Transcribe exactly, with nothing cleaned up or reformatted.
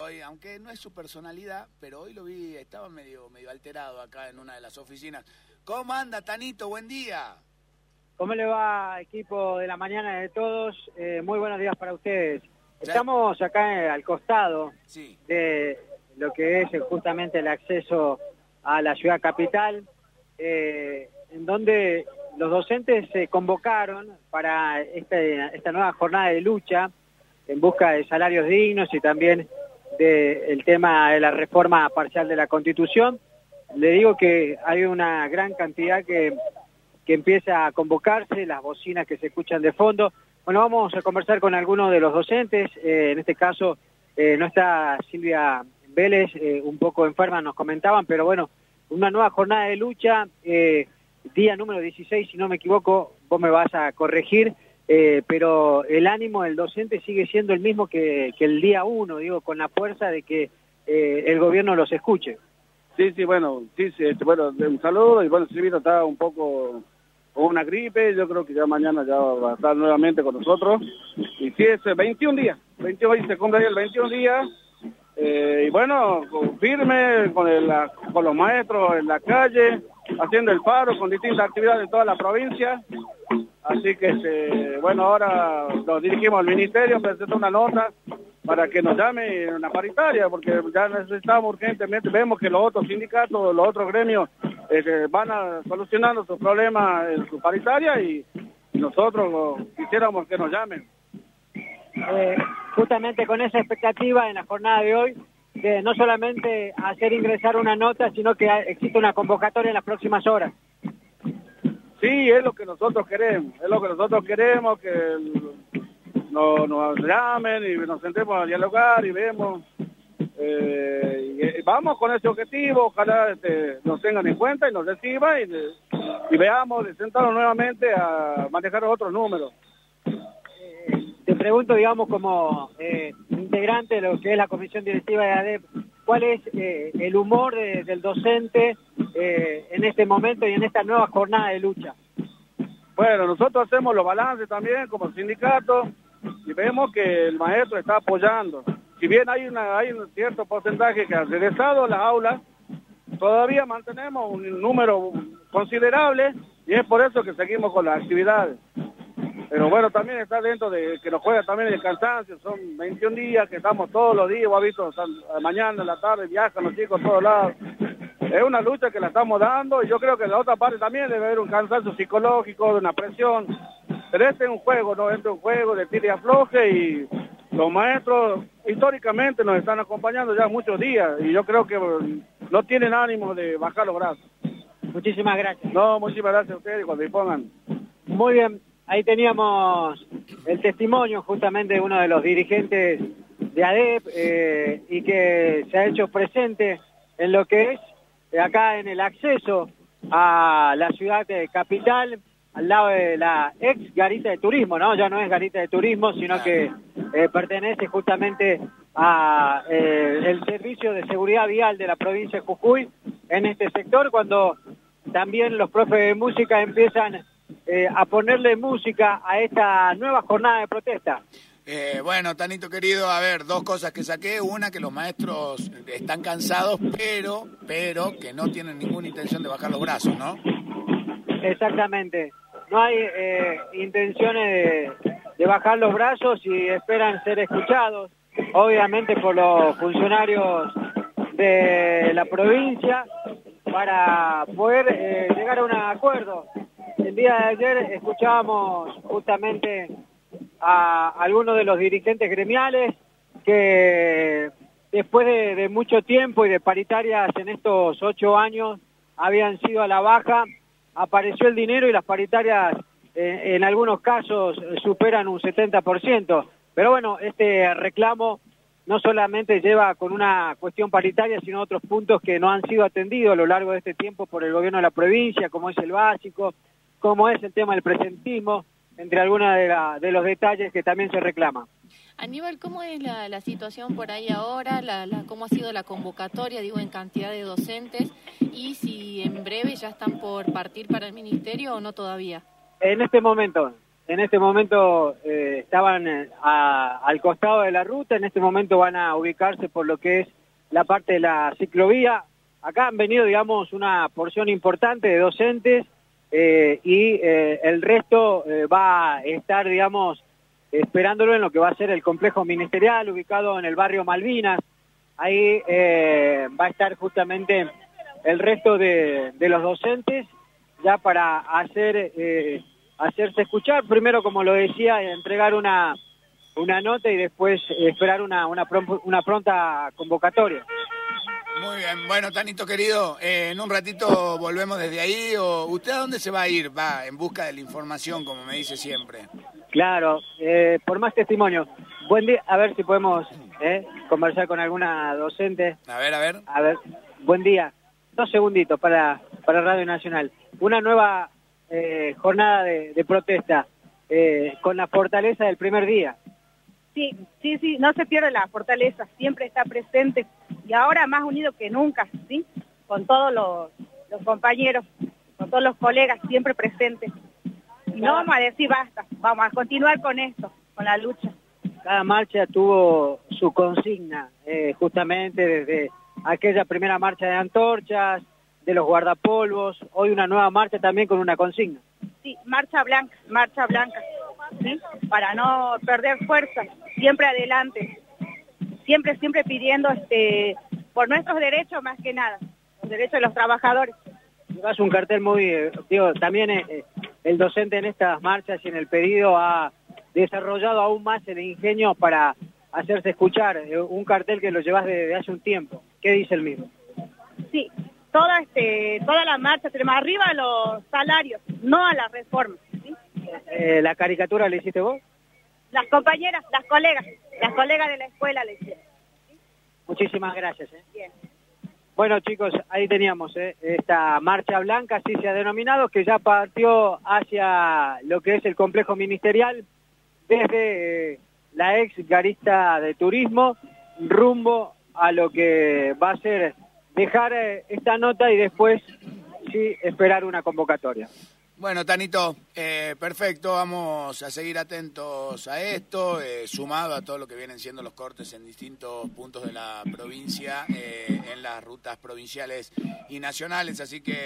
hoy, aunque no es su personalidad, pero hoy lo vi, estaba medio, medio alterado acá en una de las oficinas. ¿Cómo anda, Tanito? Buen día. ¿Cómo le va, equipo de la mañana de todos? Eh, muy buenos días para ustedes. Estamos acá eh, al costado sí. de lo que es eh, justamente el acceso a la ciudad capital, eh, en donde los docentes se convocaron para este, esta nueva jornada de lucha en busca de salarios dignos y también del tema de la reforma parcial de la Constitución. Le digo que hay una gran cantidad que, que empieza a convocarse, las bocinas que se escuchan de fondo. Bueno, vamos a conversar con algunos de los docentes, eh, en este caso eh, no está Silvia Vélez, eh, un poco enferma nos comentaban, pero bueno, una nueva jornada de lucha, eh, día número dieciséis, si no me equivoco, vos me vas a corregir, eh, pero el ánimo del docente sigue siendo el mismo que, que el día uno, digo, con la fuerza de que eh, el gobierno los escuche. Sí, sí, bueno, sí, sí, este, bueno, un saludo, y bueno, Silvita está un poco con una gripe, yo creo que ya mañana ya va a estar nuevamente con nosotros, y sí, es veintiún días, veintiún, hoy se cumple el veintiún días, eh, y bueno, firme con, el, con los maestros en la calle, haciendo el paro con distintas actividades en toda la provincia, así que, este, bueno, ahora nos dirigimos al ministerio, presentamos una nota para que nos llame en una paritaria, porque ya necesitamos urgentemente, vemos que los otros sindicatos, los otros gremios eh, van a solucionando sus problemas en su paritaria y nosotros quisiéramos que nos llamen. Eh, justamente con esa expectativa en la jornada de hoy, de no solamente hacer ingresar una nota, sino que existe una convocatoria en las próximas horas. Sí, es lo que nosotros queremos, es lo que nosotros queremos, que el, no, nos llamen y nos sentemos a dialogar y vemos, eh, y vamos con ese objetivo, ojalá este, nos tengan en cuenta y nos reciban y, y veamos de sentarnos nuevamente a manejar otros números. Eh, te pregunto, digamos, como eh, integrante de lo que es la comisión directiva de A D E P, ¿cuál es eh, el humor de, del docente eh, en este momento y en esta nueva jornada de lucha? Bueno, nosotros hacemos los balances también como sindicato y vemos que el maestro está apoyando. Si bien hay, una, hay un cierto porcentaje que ha regresado a las aulas, todavía mantenemos un número considerable y es por eso que seguimos con las actividades. Pero bueno, también está dentro de que nos juega también el cansancio, son veintiún días que estamos todos los días, vos has visto, mañana, en la tarde, viajan los chicos a todos lados. Es una lucha que la estamos dando y yo creo que de la otra parte también debe haber un cansancio psicológico, de una presión. Pero este es un juego, ¿no? Este es un juego de tira y afloje y los maestros históricamente nos están acompañando ya muchos días y yo creo que no tienen ánimo de bajar los brazos. Muchísimas gracias. No, muchísimas gracias a ustedes cuando dispongan. Muy bien, ahí teníamos el testimonio justamente de uno de los dirigentes de A D E P eh, y que se ha hecho presente en lo que es acá en el acceso a la ciudad de capital, al lado de la ex garita de turismo, ¿no? Ya no es garita de turismo, sino que eh, pertenece justamente a eh, el servicio de seguridad vial de la provincia de Jujuy en este sector, cuando también los profes de música empiezan eh, a ponerle música a esta nueva jornada de protesta. Eh, bueno, Tanito querido, a ver, dos cosas que saqué. Una, que los maestros están cansados, pero, pero que no tienen ninguna intención de bajar los brazos, ¿no? Exactamente. No hay eh, intenciones de, de bajar los brazos y esperan ser escuchados, obviamente por los funcionarios de la provincia, para poder eh, llegar a un acuerdo. El día de ayer escuchábamos justamente a algunos de los dirigentes gremiales que después de, de mucho tiempo y de paritarias en estos ocho años habían sido a la baja, apareció el dinero y las paritarias eh, en algunos casos superan un setenta por ciento. Pero bueno, este reclamo no solamente lleva con una cuestión paritaria, sino otros puntos que no han sido atendidos a lo largo de este tiempo por el gobierno de la provincia, como es el básico, como es el tema del presentismo, entre algunos de, la, de los detalles que también se reclama. Aníbal, ¿cómo es la, la situación por ahí ahora? La, la, ¿Cómo ha sido la convocatoria, digo, en cantidad de docentes? Y si en breve ya están por partir para el ministerio o no todavía. En este momento, en este momento eh, estaban a, al costado de la ruta, en este momento van a ubicarse por lo que es la parte de la ciclovía. Acá han venido, digamos, una porción importante de docentes eh, y eh, el resto eh, va a estar, digamos, esperándolo en lo que va a ser el complejo ministerial ubicado en el barrio Malvinas. Ahí eh, va a estar justamente el resto de, de los docentes ya para hacer eh, hacerse escuchar. Primero, como lo decía, entregar una, una nota y después esperar una, una, una pronta convocatoria. Muy bien, bueno, Tanito querido, eh, en un ratito volvemos desde ahí, o ¿usted a dónde se va a ir? Va en busca de la información, como me dice siempre. Claro, eh, por más testimonio. Buen día, a ver si podemos eh, conversar con alguna docente. A ver, a ver. A ver, buen día. Dos segunditos para, para Radio Nacional. Una nueva eh, jornada de, de protesta eh, con la fortaleza del primer día. Sí, sí, sí, no se pierde la fortaleza, siempre está presente y ahora más unido que nunca, ¿sí? Con todos los, los compañeros, con todos los colegas siempre presentes. Y no vamos a decir basta, vamos a continuar con esto, con la lucha. Cada marcha tuvo su consigna, eh, justamente desde aquella primera marcha de antorchas, de los guardapolvos, hoy una nueva marcha también con una consigna. Sí, marcha blanca, marcha blanca, ¿sí? Para no perder fuerza, siempre adelante, siempre, siempre pidiendo este por nuestros derechos más que nada, los derechos de los trabajadores. Es un cartel muy, eh, digo, también eh, el docente en estas marchas y en el pedido ha desarrollado aún más el ingenio para hacerse escuchar, eh, un cartel que lo llevas desde hace un tiempo. ¿Qué dice el mismo? Sí, toda, este, toda la marcha, tenemos arriba los salarios, no a la reforma. ¿Sí? Eh, ¿La caricatura la hiciste vos? Las compañeras, las colegas, las colegas de la escuela le hicieron. ¿Sí? Muchísimas gracias. ¿eh? Bien. Bueno, chicos, ahí teníamos ¿eh? esta marcha blanca, así se ha denominado, que ya partió hacia lo que es el complejo ministerial, desde eh, la ex garista de turismo, rumbo a lo que va a ser dejar eh, esta nota y después sí esperar una convocatoria. Bueno, Tanito, eh, perfecto, vamos a seguir atentos a esto, eh, sumado a todo lo que vienen siendo los cortes en distintos puntos de la provincia, eh, en las rutas provinciales y nacionales, así que...